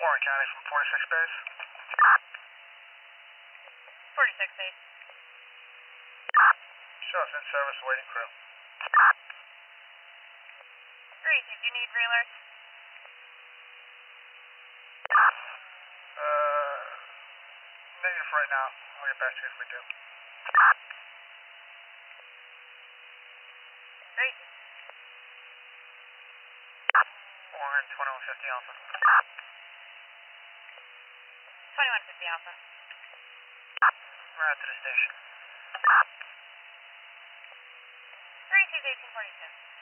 Warren County from 46 base. 46 base. Show us in service, waiting crew. Gracie, do you need re-alerts? Negative for right now. I'll get back to you if we do. Gracie. Warren 2150 Alpha. 2150 Alpha. We're out to the station. Gracie's 1842.